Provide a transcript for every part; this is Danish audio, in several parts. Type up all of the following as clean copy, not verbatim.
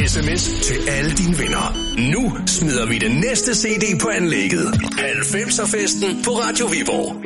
sms til alle dine venner. Nu smider vi den næste CD på anlægget. 90'er-festen på Radio Viborg.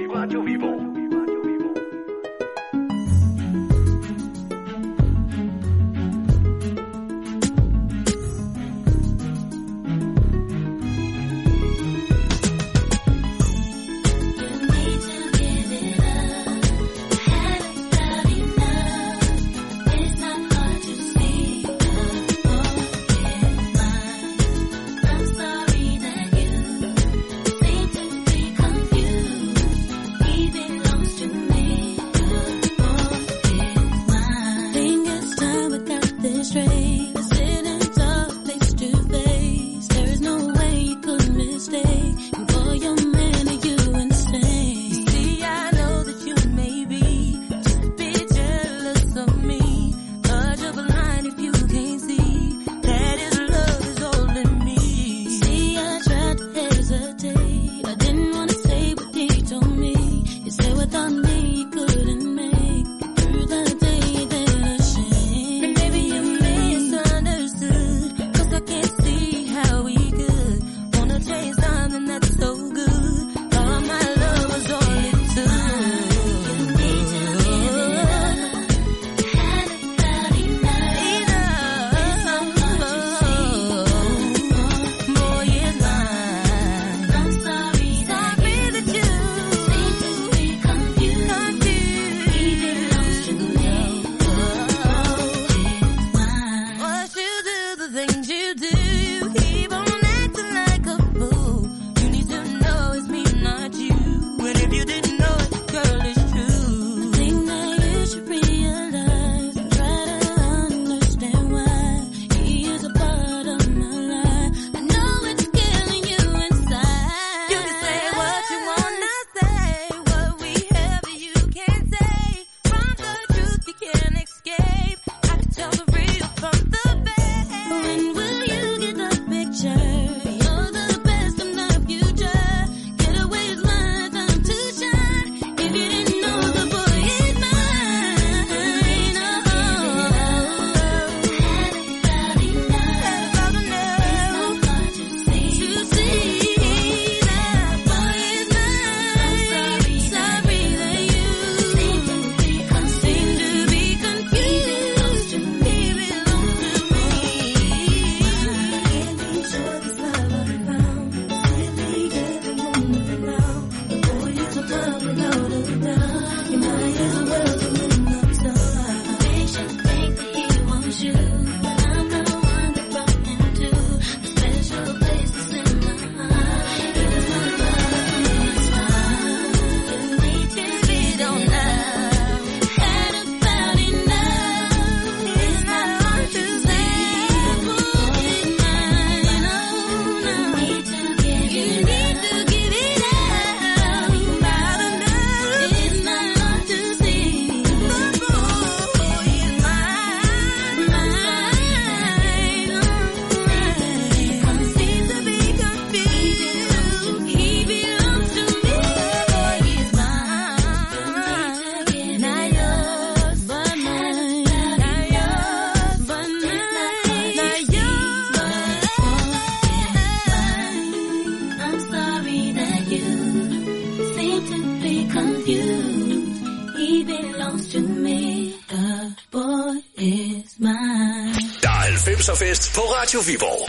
Fest på Radio Viborg.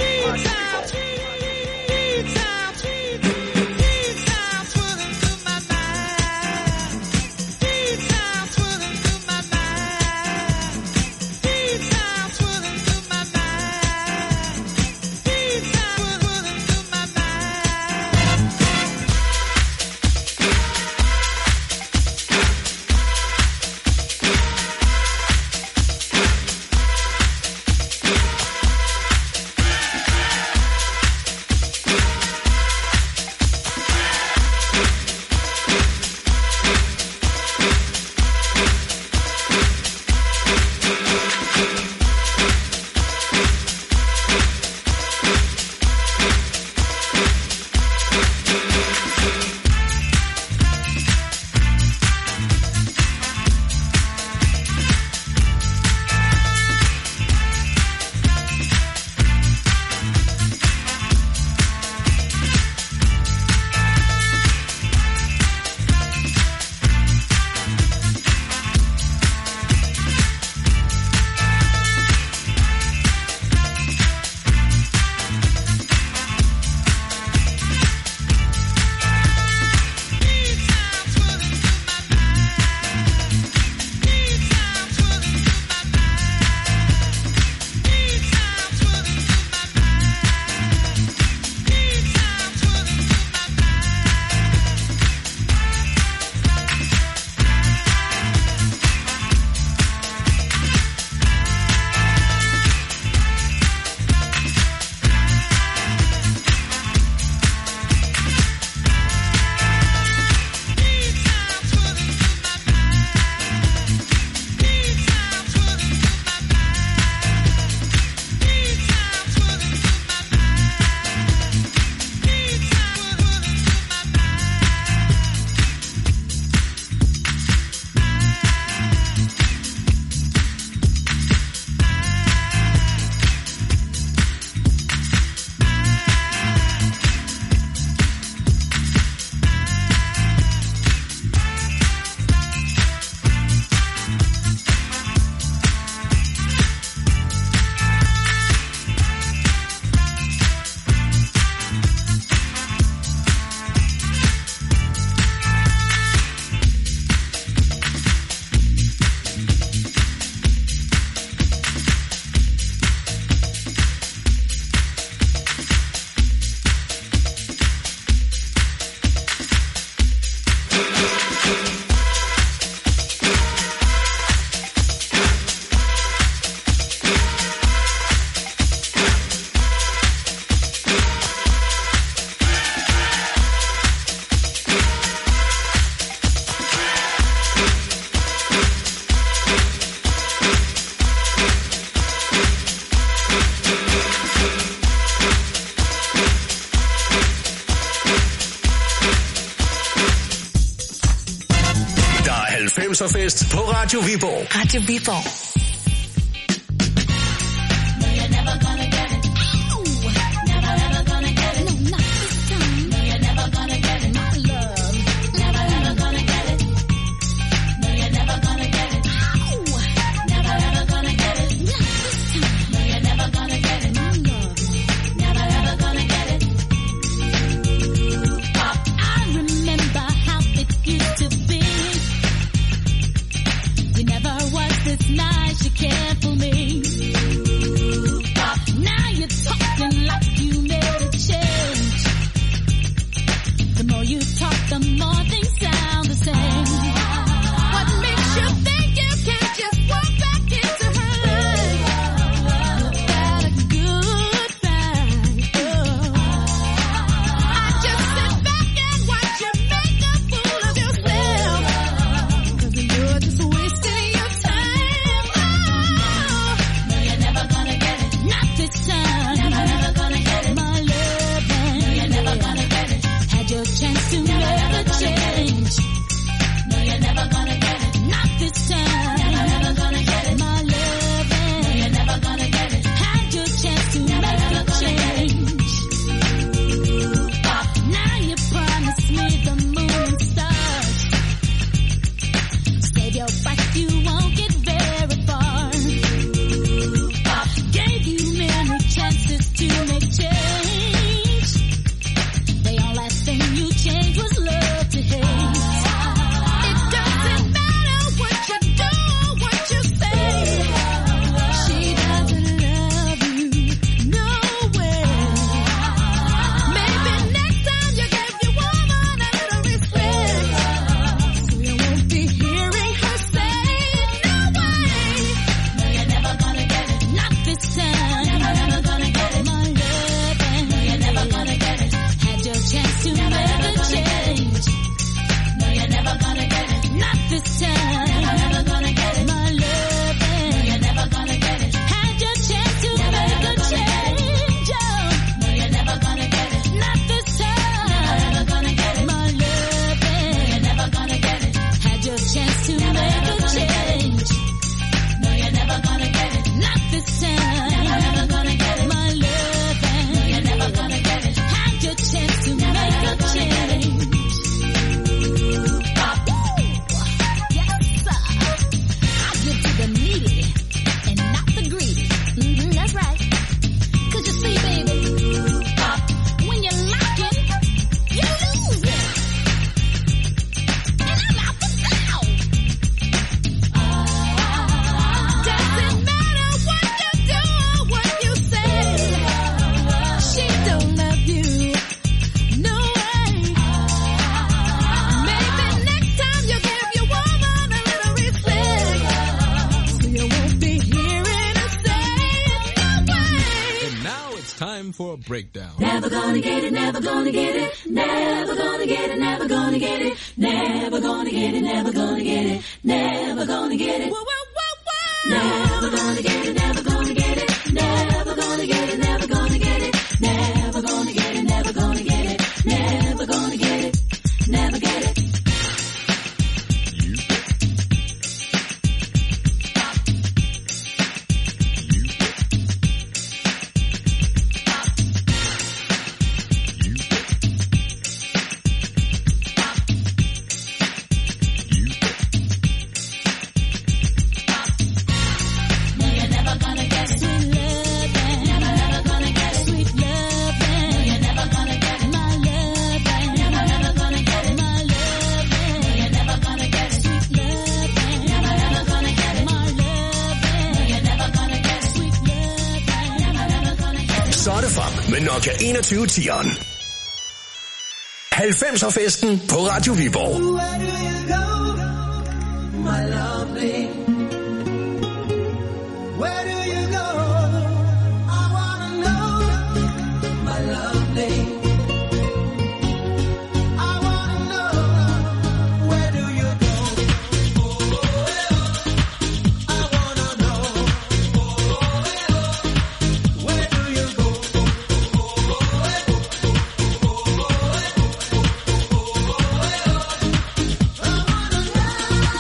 Der er 90'er-fest på Radio Viborg. Radio Viborg. Breakdown. Never gonna get it, never gonna get it, never gonna get it, never gonna get it, never gonna get it, never gonna get it, never gonna get it. Never gonna get it, never gonna get it, never gonna get it, never gonna get it, never gonna get it, never gonna get it, never gonna get it, never get it. Med Nokia 2110'eren. 90'er-festen på Radio Viborg. Where do you go, my lovely? Where do you go? I wanna know, my lovely. I wanna know, where do you go? I wanna know, where do you go? I wanna know.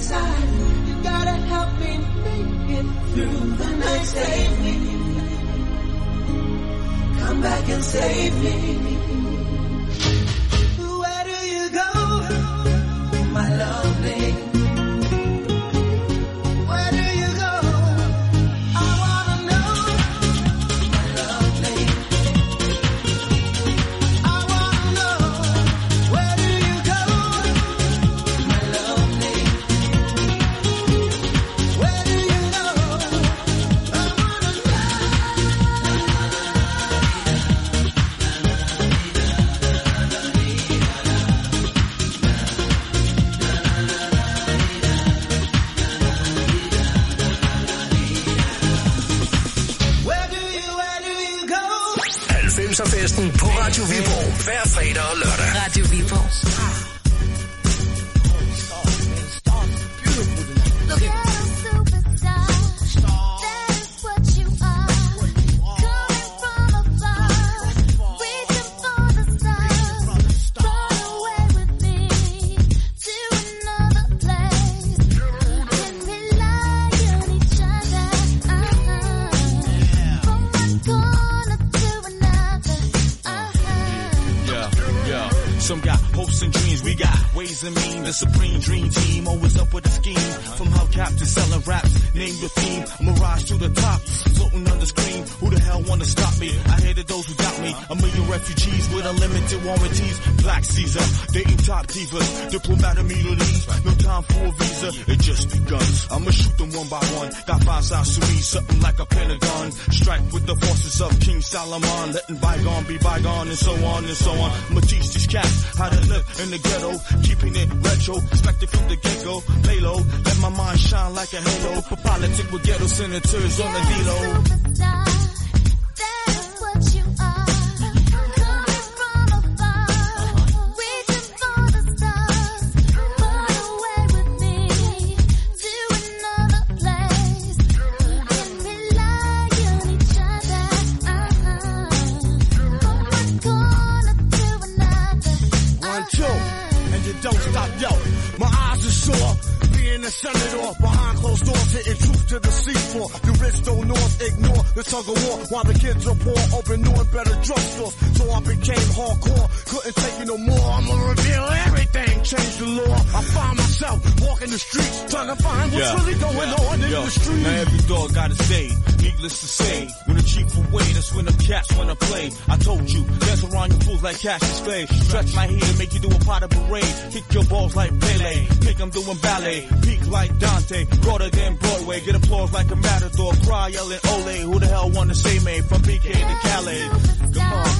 inside. You gotta help me make it through the night. Save me. Come back and save me. Where do you go, my lovely? Where do you go? I wanna know, my lovely. I wanna know, where do you go, my lovely? Where do you go? I wanna know. Where do you go? 90'er-festen på Radio Viborg. Hver fredag og lørdag. Radio Viborg. Some got hopes and dreams, we got ways and means. The supreme dream team, always up with a scheme. From hubcap to selling raps, name your theme. Mirage to the top, floating on the screen. Who the hell wanna stop me? I hated those who got me. A million refugees with unlimited warranties. Black Caesar, dating top divas. Diplomat immunities, no time for a visa. It just begun. I'ma shoot them one by one. Got 5 sides to me, something like a pentagon. Strike with the forces of King Solomon. Letting bygone be bygone and so on and so on. I'ma teach these cats how to live in the ghetto, keeping it retro, expected from the get-go, lay low, let my mind shine like a halo, for politics with ghetto senators on the D-Lo. Don't stop, yo. My eyes are sore. Being a senator behind closed doors, hitting truth to the seafloor. The rich don't north ignore the tug of war while the kids are poor. Open new and better drugstores, so I became hardcore. Couldn't take it no more. I'ma reveal everything, change the law. I find myself walking the streets, trying to find what's really going on in the street. Now every dog got his day. Needless to say, when the chief away, that's when the cats wanna play. I told you, dance around your fools like Cassius Clay. Stretch my heat and make you do a pot of parade. Kick your balls like Pele, make them doing ballet. Peak like Dante, broader than Broadway. Get applause like a matador, cry yelling Ole. Who the hell wanna say me from BK to Calais? Come on,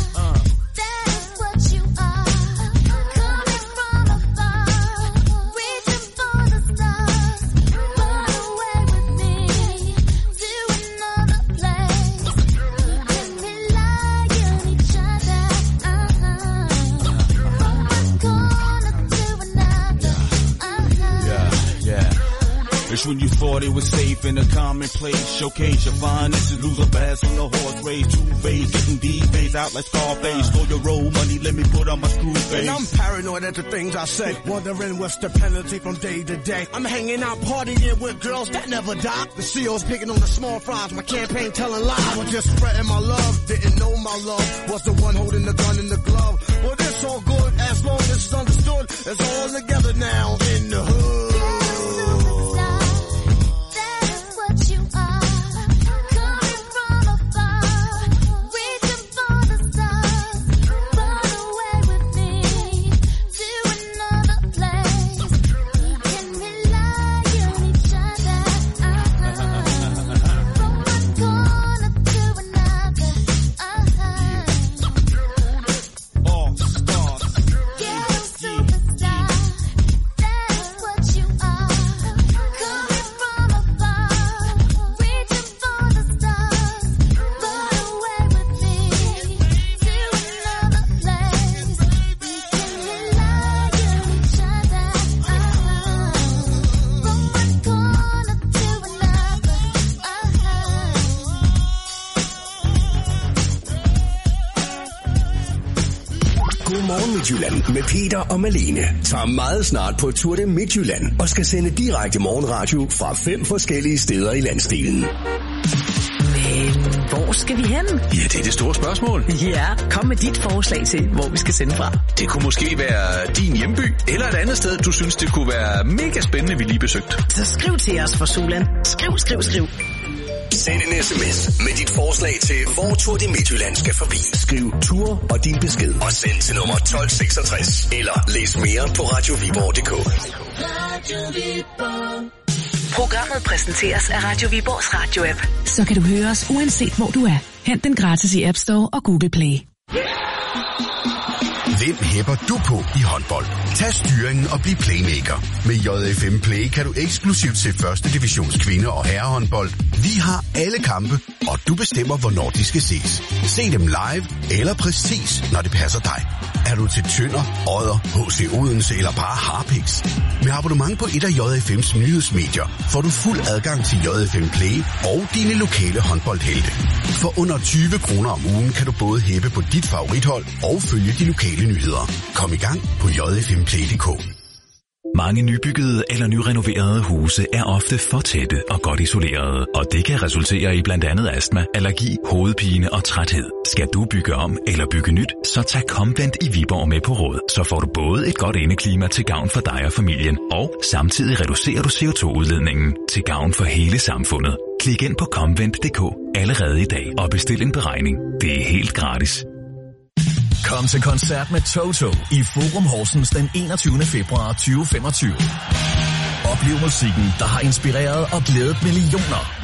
It's when you thought it was safe in a commonplace. Showcase your finest and lose a bass on the horse race. 2 phase, getting these days out like Scarface. For your roll money, let me put on my screw face. And I'm paranoid at the things I say, wondering what's the penalty from day to day. I'm hanging out partying with girls that never die. The CEO's picking on the small fries, my campaign telling lies. I was just spreading my love, didn't know my love was the one holding the gun in the glove. Well, this all good as long as it's understood. It's all together now in the hood. Midtjylland med Peter og Malene tager meget snart på Tour de Midtjylland og skal sende direkte morgenradio fra 5 forskellige steder i landsdelen. Men hvor skal vi hen? Ja, det er det store spørgsmål. Ja, kom med dit forslag til, hvor vi skal sende fra. Det kunne måske være din hjemby, eller et andet sted, du synes, det kunne være mega spændende, vi lige besøgte. Så skriv til os for Solan. Skriv. Send en sms med dit forslag til, hvor Tour de Midtjylland skal forbi. Skriv Tour og din besked og send til nummer 1266. Eller læs mere på radioviborg.dk. Programmet præsenteres af Radio Viborgs radio-app. Så kan du høre os uanset hvor du er. Hent den gratis i App Store og Google Play. Hvem hæpper du på i håndbold? Tag styringen og bliv playmaker. Med JFM Play kan du eksklusivt se første divisions kvinde- og herrehåndbold. Vi har alle kampe, og du bestemmer, hvornår de skal ses. Se dem live eller præcis, når det passer dig. Er du til Tønder, Odder, HC Odense eller bare Harpiks? Med abonnement på et af JFM's nyhedsmedier får du fuld adgang til JFM Play og dine lokale håndboldhelte. For under 20 kroner om ugen kan du både hæppe på dit favorithold og følge de lokale nyheder. Kom i gang på jfmplay.dk. Mange nybyggede eller nyrenoverede huse er ofte for tætte og godt isolerede, og det kan resultere i blandt andet astma, allergi, hovedpine og træthed. Skal du bygge om eller bygge nyt, så tag Comvent i Viborg med på råd. Så får du både et godt indeklima til gavn for dig og familien, og samtidig reducerer du CO2-udledningen til gavn for hele samfundet. Klik ind på Comvent.dk allerede i dag og bestil en beregning. Det er helt gratis. Kom til koncert med Toto i Forum Horsens den 21. februar 2025. Oplev musikken, der har inspireret og glædet millioner.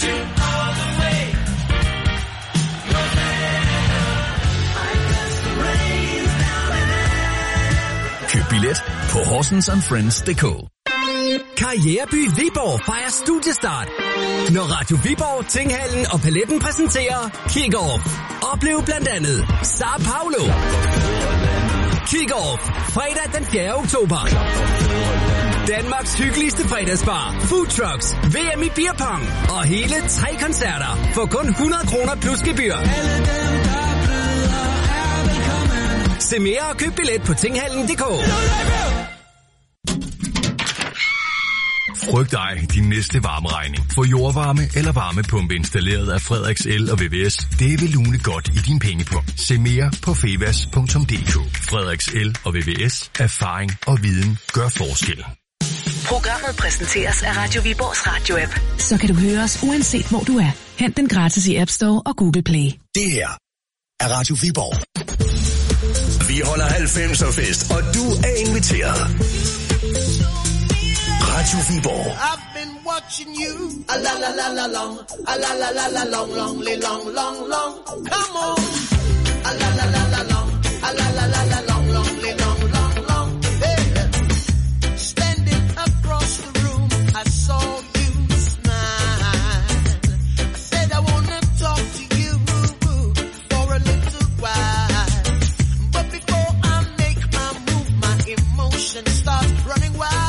Køb billet på horsensandfriends.dk. Karriereby Viborg fejrer studiestart, når Radio Viborg, Tinghallen og Paletten præsenterer Kick-Off. Oplev blandt andet Sao Paulo, Kick-Off, fredag den 4. oktober. Danmarks hyggeligste fredagsbar, food trucks, VM i beerpong og hele 3 koncerter for kun 100 kroner plus gebyr. Se mere og køb billet på tinghallen.dk. Frygt dig din næste varmeregning. Få jordvarme eller varmepumpe installeret af Frederiks El og VVS. Det vil lune godt i din pengepung. Se mere på fevas.dk. Frederiks El og VVS. Erfaring og viden gør forskel. Programmet præsenteres af Radio Viborgs radio-app. Så kan du høre os uanset hvor du er. Hent den gratis i App Store og Google Play. Det her er Radio Viborg. Vi holder 90'er fest, og du er inviteret. Radio Viborg. I've been watching you a la la la la long, a la la la la long, long, long, long. Come on, a la la la la long, a la la la la long, long, long. Hey, standing across the room, I saw you smile. I said I wanna talk to you for a little while, but before I make my move, my emotions start running wild.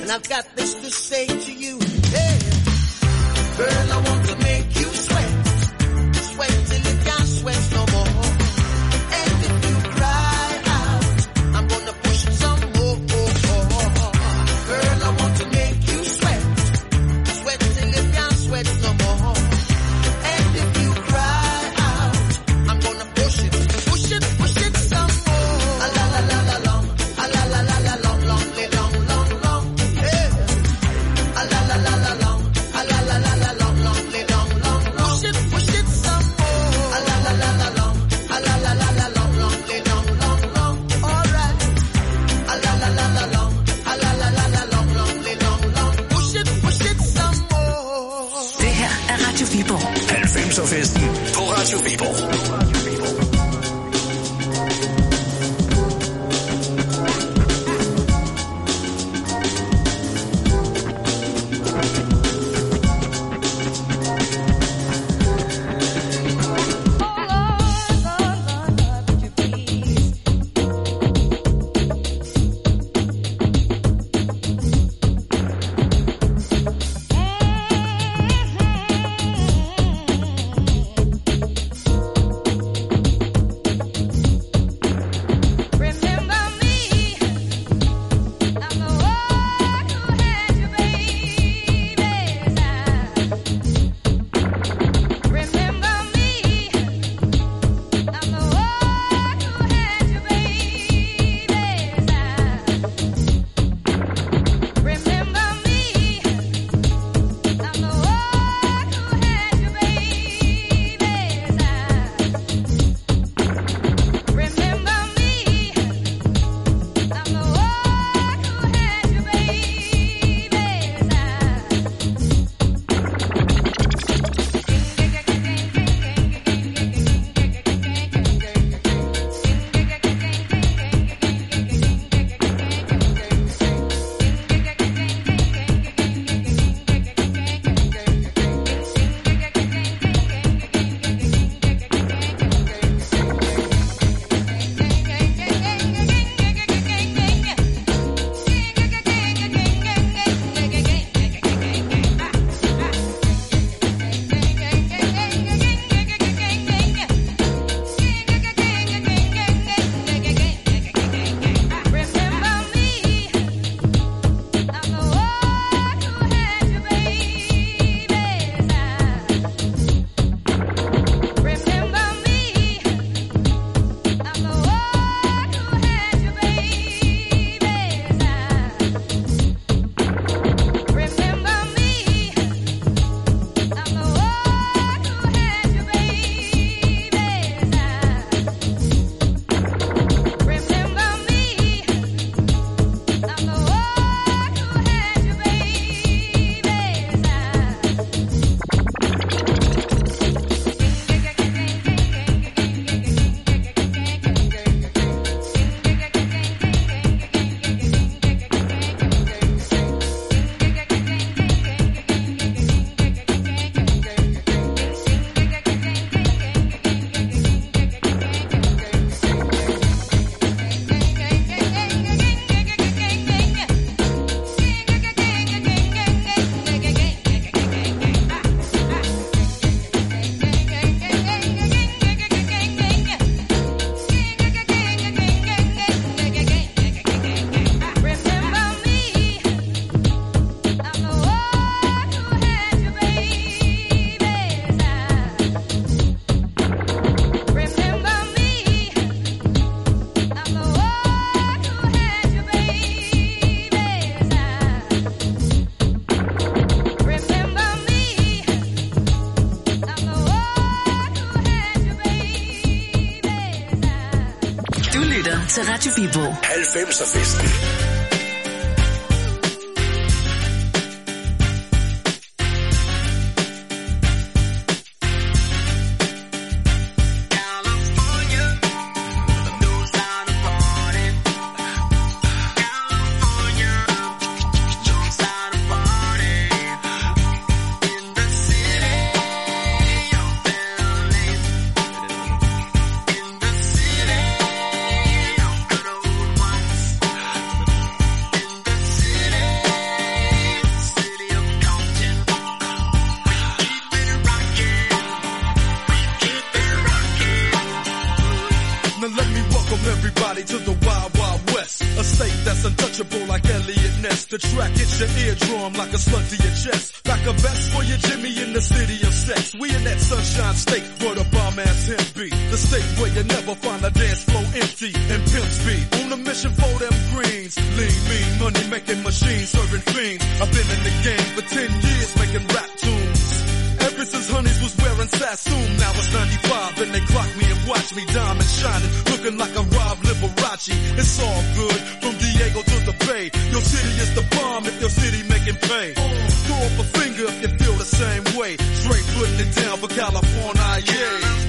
And I've got this to say to you. Hey, girl, I want to make you sweat. Sweat till you can't sweat no more. And if you cry out, I'm gonna push it some more. Girl, I want to make you sweat. Sweat till you can't sweat no more. And if you cry out, I'm gonna push it some more. A la la la la long, a la la la la long, long, long, long, long. Hey, a la la la la long, a la la la la long, long, long, long, long. Push it some more. A la la la la long, a la la la la long, long, long, long, long. All right. A la la la la long, a la la la la long, long, long, long. Push it some more. Det her er Radio Viborg. 90'er-festen på Radio Viborg. til Radio Viborg. 90'er-festen. the track hits your eardrum like a slug to your chest. Pack a vest for your Jimmy in the city of sex. We in that sunshine state where the bomb ass him be. The state where you never find a dance floor empty and pimp speed. On a mission for them greens. Lean, mean, money making machines serving fiends. I've been in the game for 10 years making rap tunes. Ever since Honeys was wearing Sassoon, now it's 95 and they clock me and watch me diamond shining, looking like a Rob Liberace. It's all good from Diego to the Bay. Your city is the bomb if your city making pay. Throw up a finger if you feel the same way. Straight putting it down for California, yeah.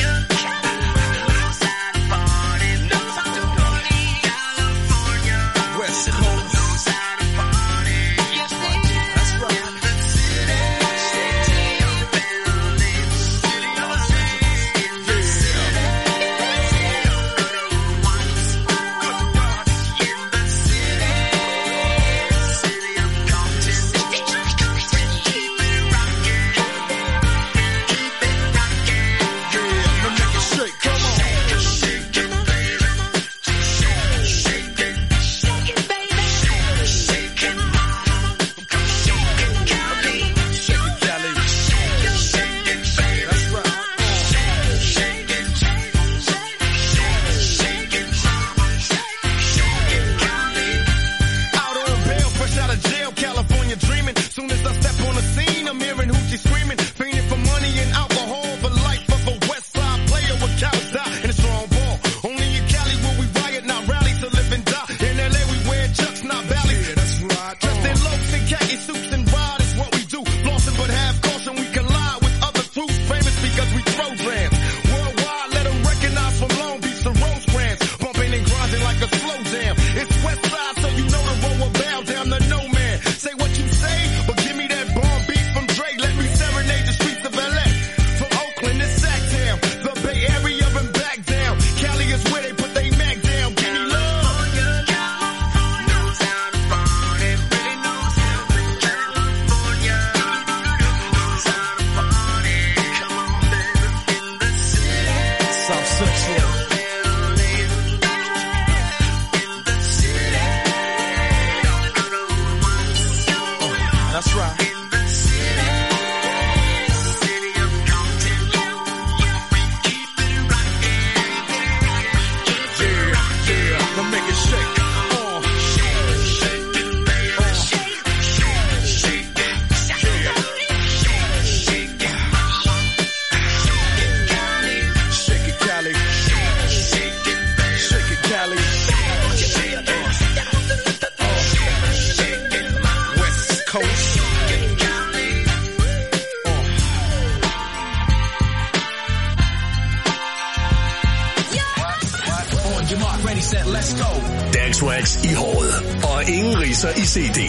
Dagswax i håret. Og ingen ridser i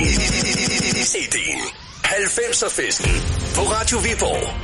CD'en. 90'er-festen på Radio Viborg.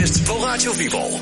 Sommerfest på Radio Viborg.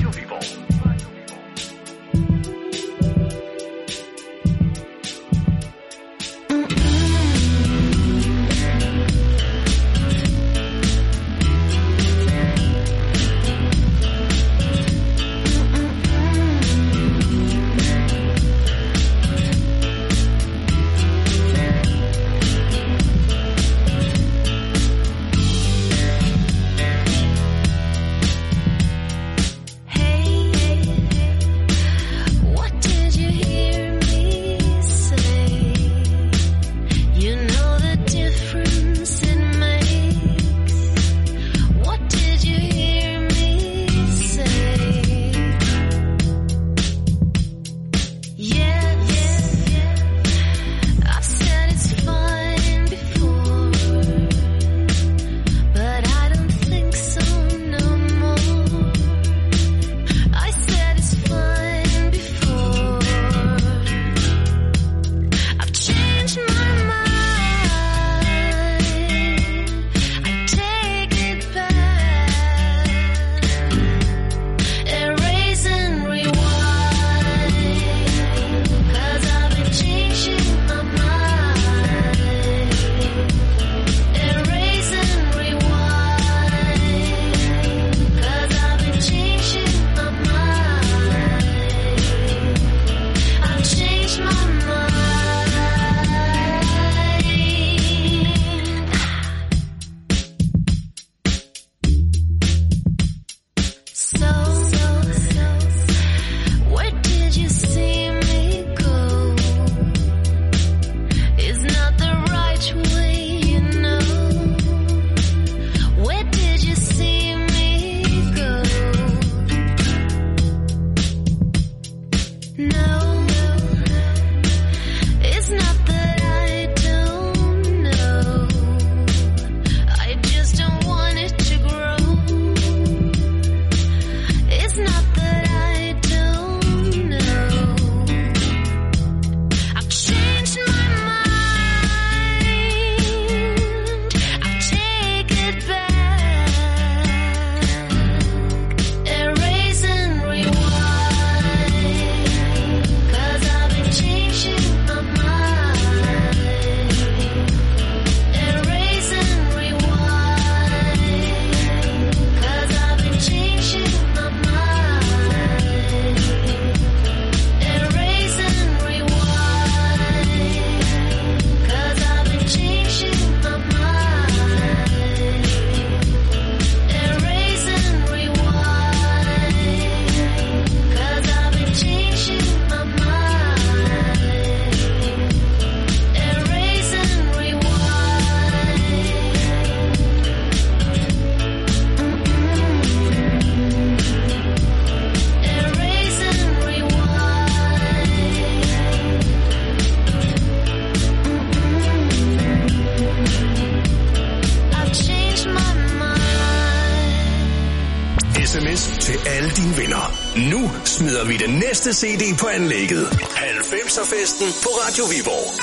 Nu smider vi den næste CD på anlægget. 90'er-festen på Radio Viborg.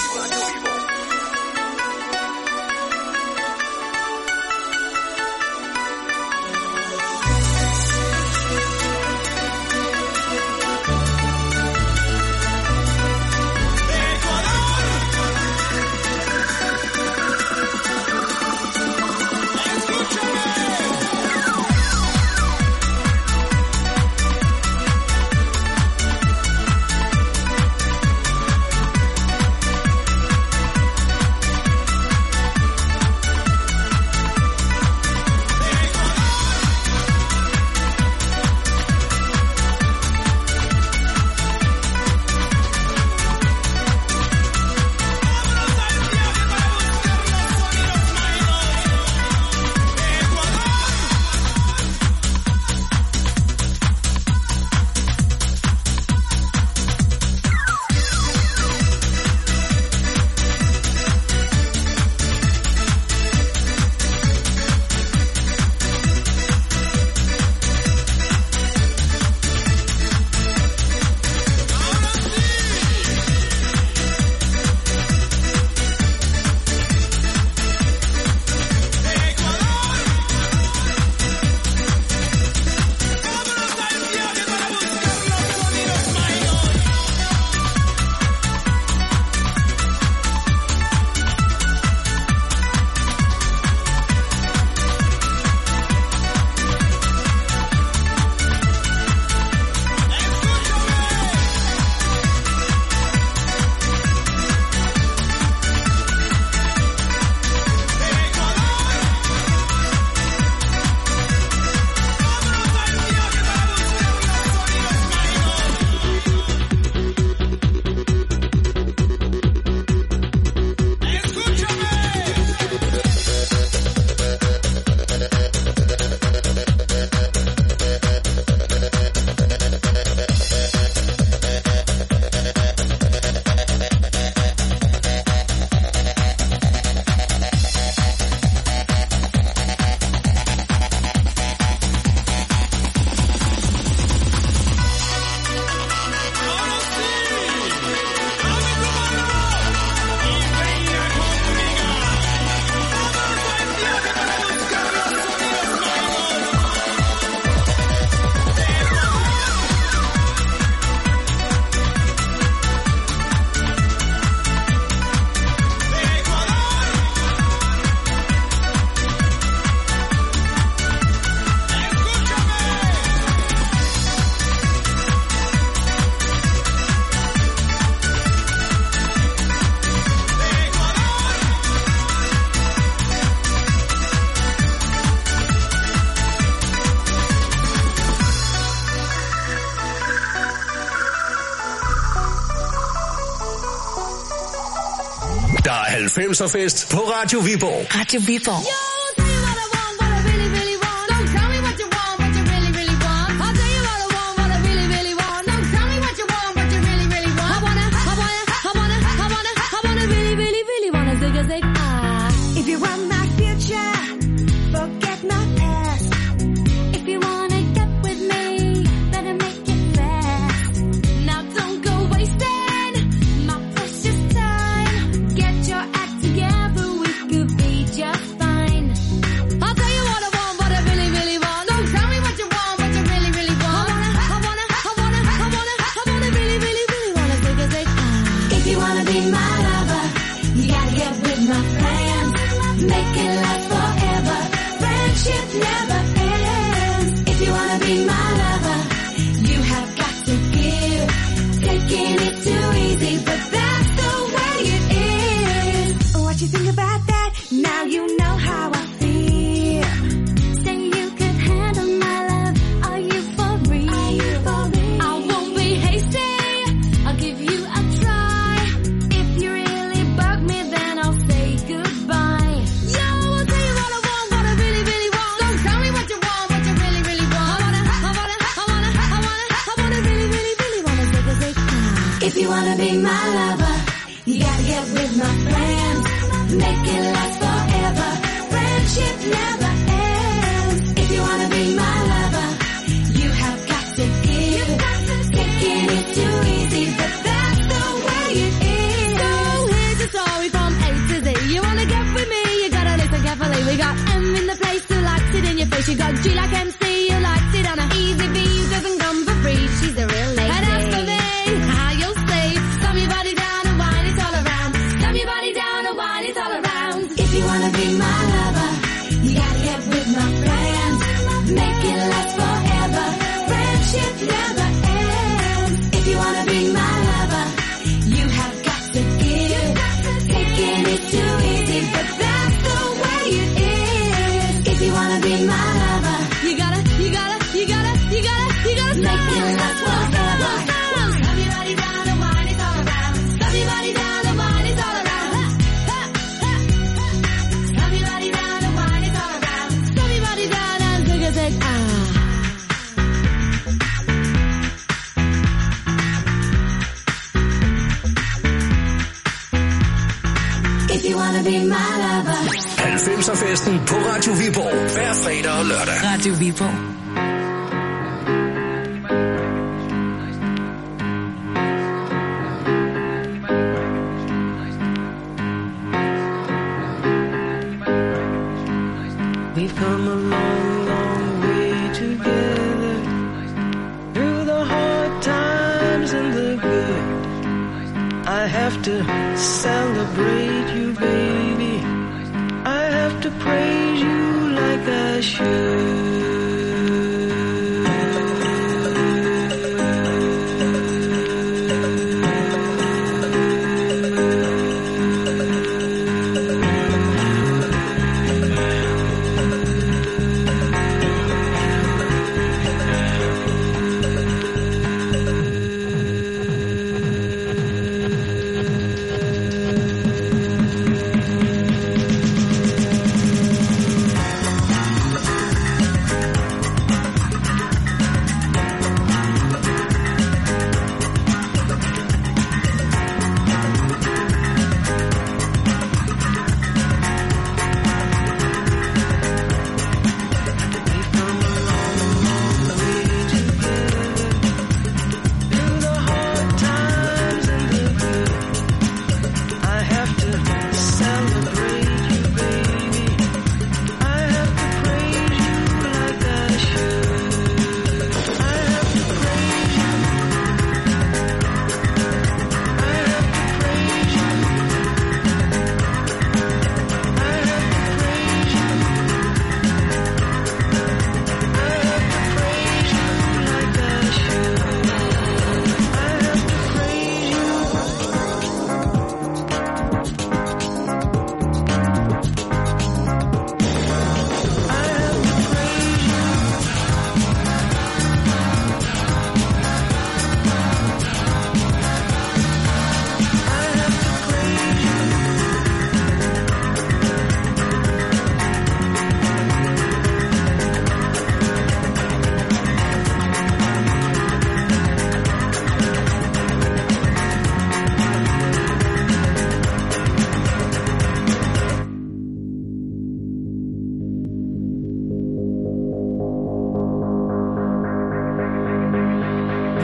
90'er fest på Radio Viborg. Radio Viborg. Festen på Radio Viborg hver fredag og lørdag. Radio Viborg. We've come a long, long way together, through the hard times and the good. I have to celebrate you, baby. I have to praise you like I should.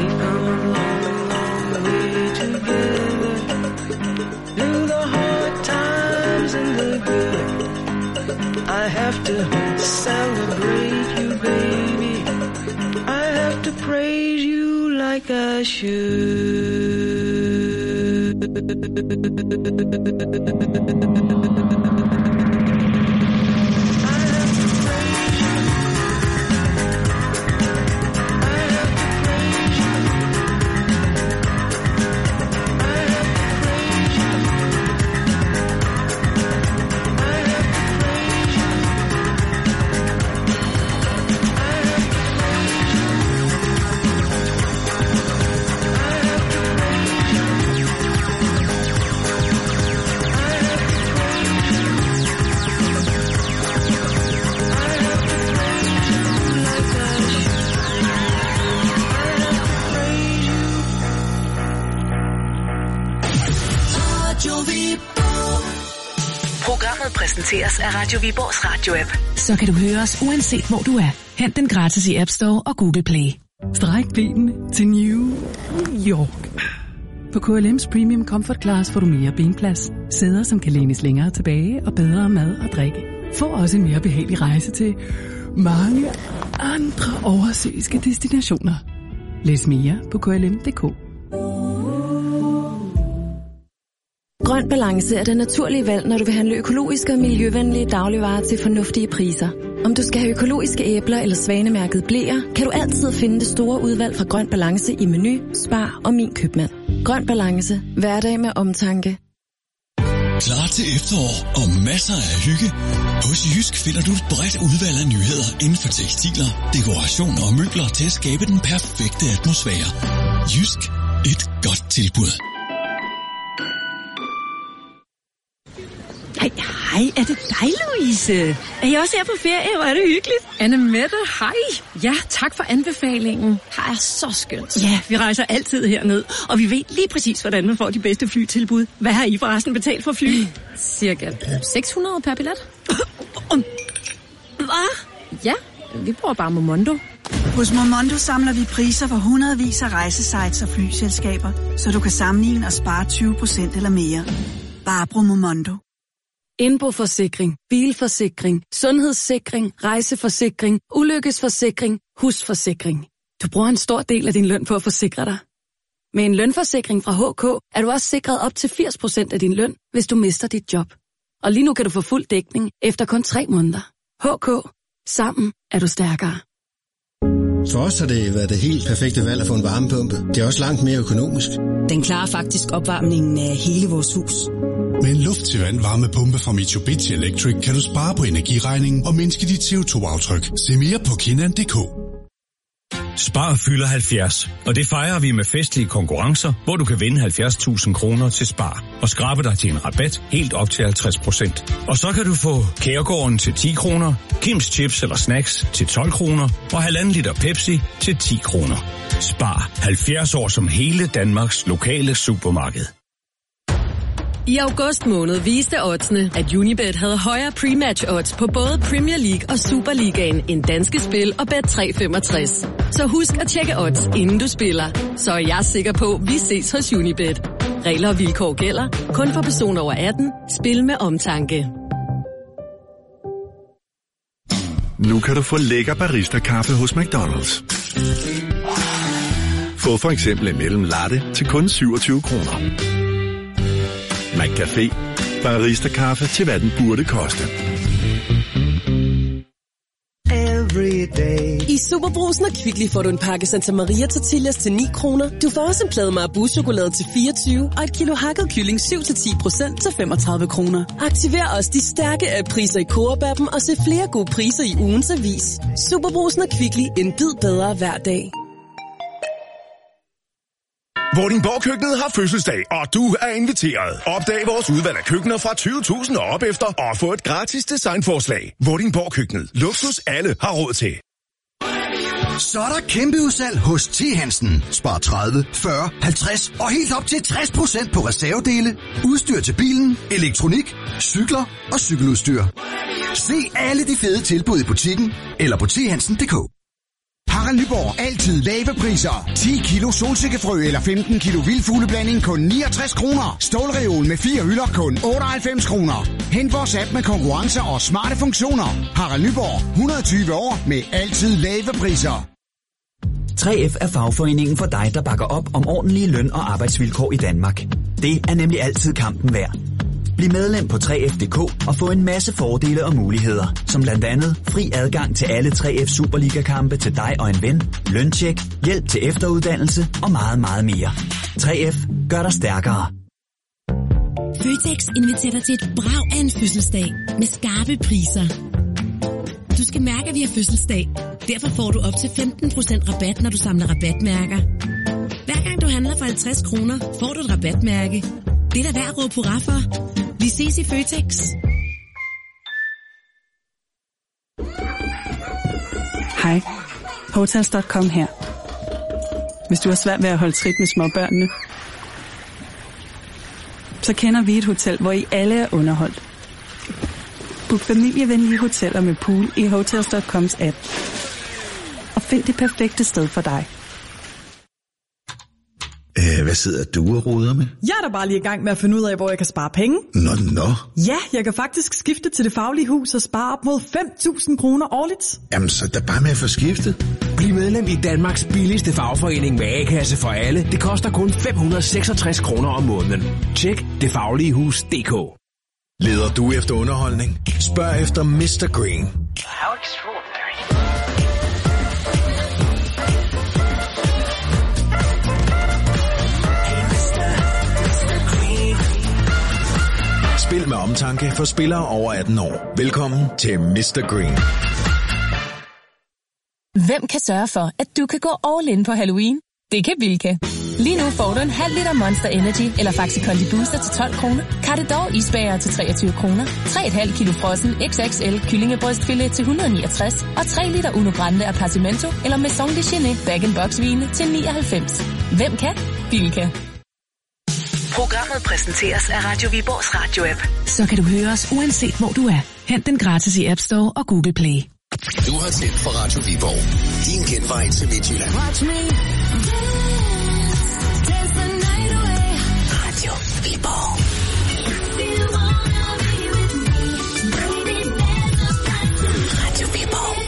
we've come a long, long way together. Through the hard times and the good, I have to celebrate you, baby. I have to praise you like I should. Programmet præsenteres af Radio Viborgs Radio-app. Så kan du høre os uanset hvor du er. Hent den gratis i App Store og Google Play. Stræk benene til New York. På KLM's Premium Comfort Class får du mere benplads, sæder som kan lænes længere tilbage og bedre mad og drikke. Få også en mere behagelig rejse til mange andre oversøiske destinationer. Læs mere på klm.dk. Grøn Balance er det naturlige valg, når du vil handle økologiske og miljøvenlige dagligvarer til fornuftige priser. Om du skal have økologiske æbler eller svanemærket bleer, kan du altid finde det store udvalg fra Grøn Balance i Meny, Spar og Min Købmand. Grøn Balance. Hverdag med omtanke. Klar til efterår og masser af hygge? Hos Jysk finder du et bredt udvalg af nyheder inden for tekstiler, dekorationer og møbler til at skabe den perfekte atmosfære. Jysk. Et godt tilbud. Hej, er det dig, Louise? Er I også her på ferie? Hvor er det hyggeligt. Annemette, hej. Ja, tak for anbefalingen. Her er så skønt. Ja, vi rejser altid herned, og vi ved lige præcis, hvordan man får de bedste flytilbud. Hvad har I forresten betalt for fly? Cirka 600 per billet. Hvad? Ja, vi bruger bare Momondo. Hos Momondo samler vi priser for hundredvis af rejsesites og flyselskaber, så du kan sammenligne og spare 20% eller mere. Bare brug Momondo. Indboforsikring, bilforsikring, sundhedssikring, rejseforsikring, ulykkesforsikring, husforsikring. Du bruger en stor del af din løn på at forsikre dig. Med en lønforsikring fra HK er du også sikret op til 80% af din løn, hvis du mister dit job. Og lige nu kan du få fuld dækning efter kun 3 måneder. HK. Sammen er du stærkere. For os har det været det helt perfekte valg at få en varmepumpe. Det er også langt mere økonomisk. Den klarer faktisk opvarmningen af hele vores hus. Med en luft-til-vand varmepumpe fra Mitsubishi Electric kan du spare på energiregningen og mindske dit CO2-aftryk. Se mere på Kinan.dk. Spar fylder 70, og det fejrer vi med festlige konkurrencer, hvor du kan vinde 70.000 kroner til Spar og skrabe dig til en rabat helt op til 50%. Og så kan du få Kærgården til 10 kroner, Kims Chips eller Snacks til 12 kroner og 1,5 liter Pepsi til 10 kroner. Spar 70 år som hele Danmarks lokale supermarked. I august måned viste oddsene, at Unibet havde højere pre-match odds på både Premier League og Superligaen end Danske Spil og Bet365. Så husk at tjekke odds, inden du spiller. Så er jeg sikker på, at vi ses hos Unibet. Regler og vilkår gælder. Kun for personer over 18. Spil med omtanke. Nu kan du få lækker barista-kaffe hos McDonald's. Få for eksempel en mellem latte til kun 27 kroner. McCafé. Barista-kaffe til hvad den burde koste. I Superbrugsen og Kvickly får du en pakke Santa Maria tortillas til 9 kroner. Du får også en plade Marabou-chokolade til 24 og et kilo hakket kylling 7-10% til 35 kroner. Aktiver også de stærke app-priser i Coop-appen og se flere gode priser i ugens avis. Superbrugsen og Kvickly. En bid bedre hver dag. Vordingborg-køkkenet har fødselsdag, og du er inviteret. Opdag vores udvalg af køkkener fra 20.000 og op efter, og få et gratis designforslag. Vordingborg-køkkenet. Luksus alle har råd til. Så er der kæmpe udsalg hos T. Hansen. Spar 30, 40, 50 og helt op til 60% på reservedele, udstyr til bilen, elektronik, cykler og cykeludstyr. Se alle de fede tilbud i butikken eller på thansen.dk. Harald Nyborg. Altid lave priser. 10 kilo solsikkefrø eller 15 kilo vildfugleblanding kun 69 kroner. Stålreol med 4 hylder kun 98 kroner. Hent vores app med konkurrencer og smarte funktioner. Harald Nyborg. 120 år med altid lave priser. 3F er fagforeningen for dig, der bakker op om ordentlige løn- og arbejdsvilkår i Danmark. Det er nemlig altid kampen værd. Bliv medlem på 3F.dk og få en masse fordele og muligheder, som blandt andet fri adgang til alle 3F Superliga-kampe til dig og en ven, løntjek, hjælp til efteruddannelse og meget, meget mere. 3F gør dig stærkere. Føtex inviterer dig til et brag af en fødselsdag med skarpe priser. Du skal mærke, at vi har fødselsdag. Derfor får du op til 15% rabat, når du samler rabatmærker. Hver gang du handler for 50 kroner, får du et rabatmærke. Det er da værd at råbe hurra for. Vi ses i Føtex. Hej. Hotels.com her. Hvis du har svært ved at holde trit med småbørnene, så kender vi et hotel, hvor I alle er underholdt. Book familievenlige hoteller med pool i Hotels.coms app. Og find det perfekte sted for dig. Hvad sidder du og roder med? Jeg er da bare lige i gang med at finde ud af, hvor jeg kan spare penge. Nå. Ja, jeg kan faktisk skifte til Det Faglige Hus og spare op mod 5.000 kroner årligt. Jamen, så der bare med at få skiftet. Bliv medlem i Danmarks billigste fagforening med A-kasse for alle. Det koster kun 566 kroner om måneden. Tjek detfagligehus.dk. Leder du efter underholdning? Spørg efter Mr. Green. How extraordinary. Spil med omtanke for spillere over 18 år. Velkommen til Mr. Green. Hvem kan sørge for, at du kan gå all in på Halloween? Det kan Bilka. Lige nu får du en halv liter Monster Energy eller Faxi Kondi Booster til 12 kroner. Cartedor isbager til 23 kroner. 3,5 kilo frossen XXL kyllingebrystfilet til 169. Og 3 liter Uno Grande Appartamento eller Maison de Gené bag-in-box vine til 99. Hvem kan? Bilka. Programmet præsenteres af Radio Viborgs radio-app. Så kan du høre os uanset hvor du er. Hent den gratis i App Store og Google Play. Du har tændt for Radio Viborg. Din genvej til Midtjylland. Radio Viborg. Radio Viborg.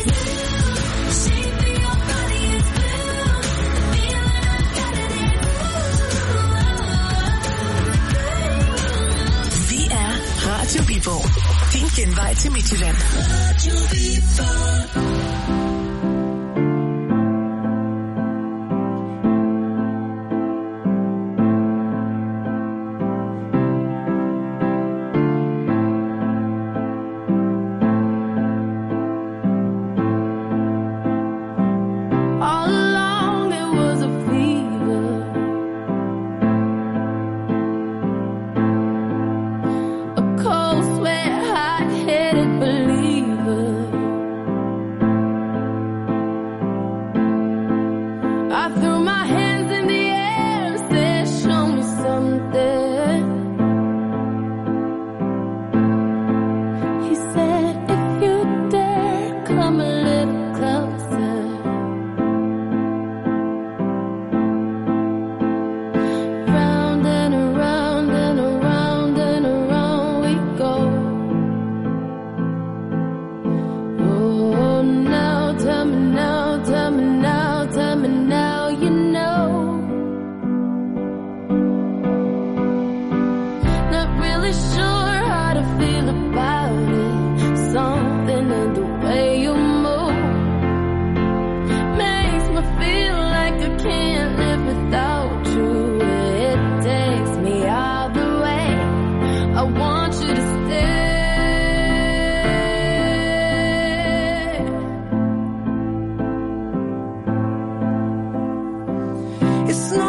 Vi er Radio Viborg. Din genvej til Midtjylland. Radio Viborg. It's not